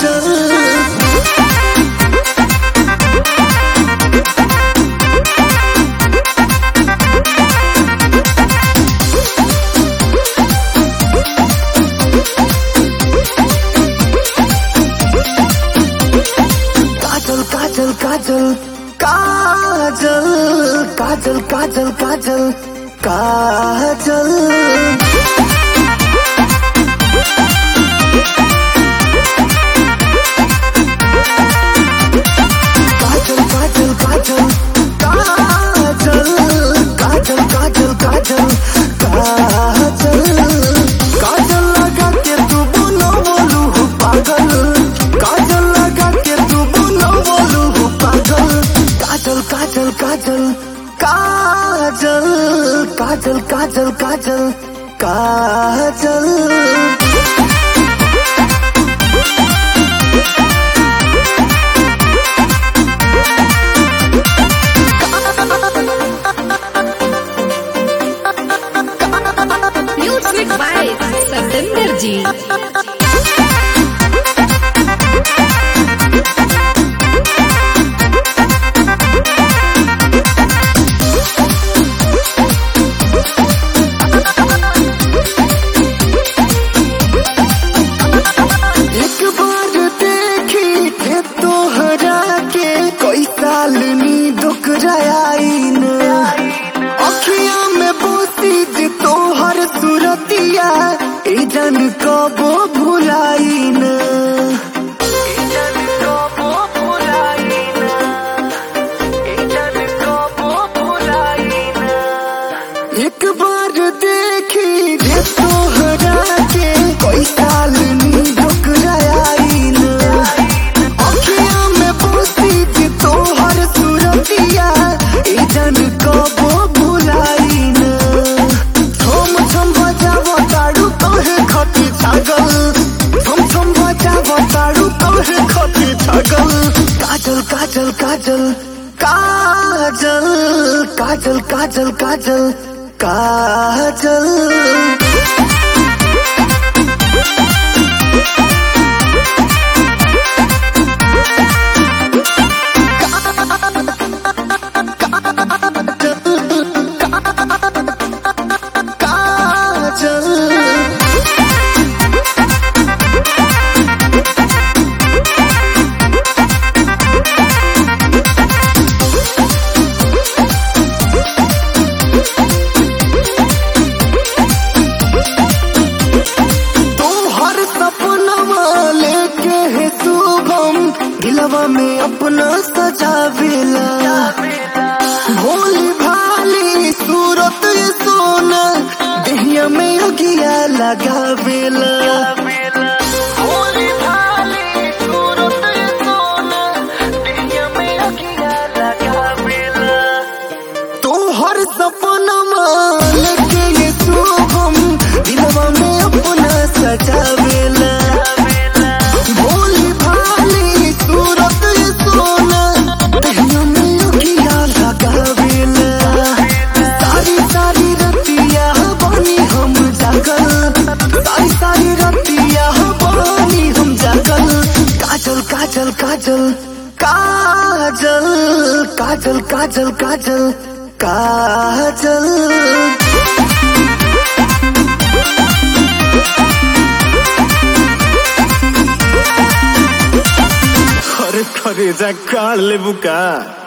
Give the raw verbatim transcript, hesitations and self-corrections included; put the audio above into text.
काजल काजल काजल काजल काजल काजल काजल काजल काजल काजल काजल काजल काजल काजल काजल काजल लगा के तू बोलो बोलू पागल काजल लगा के तू बोलो बोलू पागल Kajal Kajal Kajal Kajal Kajal Kajal Kajal Kajal Music by Satinder Ji. एक बार देखी थे तोहरा के कोई साल नी दुख जाइन अखिया में बोसी जे तोहर सूरतिया ए जन कबो भुलाइन एक बार देखी थे तोहरा के कोई साल नी दुख जाइन अखिया में बोसी जे तोहर सूरतिया ए जन कबो भुलाइन थम थम बजावो ताड़ू तोहे खती छागल थम थम बजावो ताड़ू तोहे खती छागल काजल काजल काजल काजल काजल काजल काजल काजल दिलवा में अपना सजावेला भोली भाली सूरत सोना दहिया में अगिया लगावेला भोली भाली सूरत सोना दहिया में अगिया लगावेला तोहर सपनमा लेके ये शुभम दिलवा में अपना सजावेला काजल काजल काजल काजल काजल काजल काजल अरे खरे जा काढ़ ले बुका।